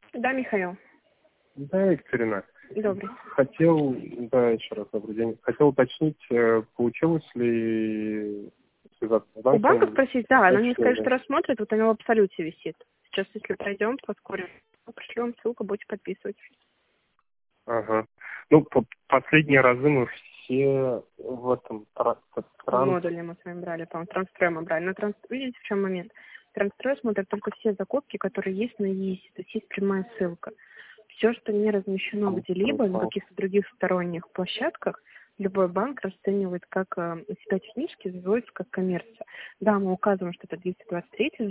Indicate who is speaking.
Speaker 1: Да, Михаил.
Speaker 2: Да, Екатерина.
Speaker 1: Добрый.
Speaker 2: Хотел, да, еще раз добрый день. Хотел уточнить, получилось ли связаться с
Speaker 1: У банка
Speaker 2: банком?
Speaker 1: спросить, да, она мне сказала,
Speaker 2: Уточнили.
Speaker 1: что рассмотрит, вот она в абсолюте висит. Сейчас, если пройдем, поскорее, пришлем ссылку, будете подписывать.
Speaker 2: Ага. Ну, последние разы мы все в этом
Speaker 1: В модуле мы с вами брали, по-моему, транстрой мы брали. Но видите, в чем момент? Транстрой смотрит только все закупки, которые есть на ЕИСе, то есть есть прямая ссылка. Все, что не размещено где-либо, на каких-то других сторонних площадках, любой банк расценивает как у себя технически, выводится как коммерция. Да, мы указываем, что это 223